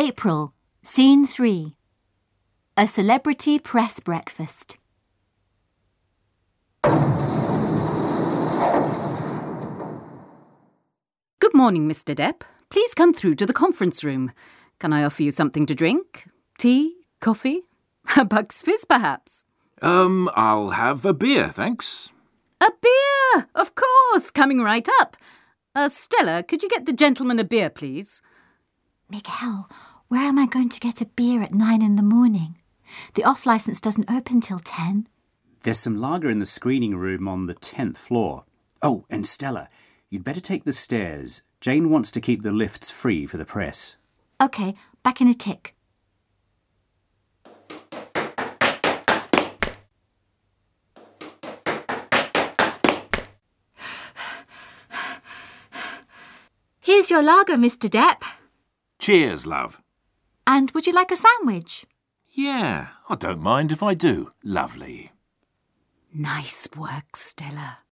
April, Scene 3. A celebrity press breakfast. Good morning, Mr. Depp. Please come through to the conference room. Can I offer you something to drink? Tea? Coffee? A Bucks Fizz, perhaps? I'll have a beer, thanks. A beer! Of course, coming right up. Stella, could you get the gentleman a beer, please? Miguel, where am I going to get a beer at 9 in the morning? The off-licence doesn't open till 10. There's some lager in the screening room on the 10th floor. Oh, and Stella, you'd better take the stairs. Jane wants to keep the lifts free for the press. OK, back in a tick. Here's your lager, Mr. Depp. Cheers, love. And would you like a sandwich? Yeah, I don't mind if I do. Lovely. Nice work, Stella.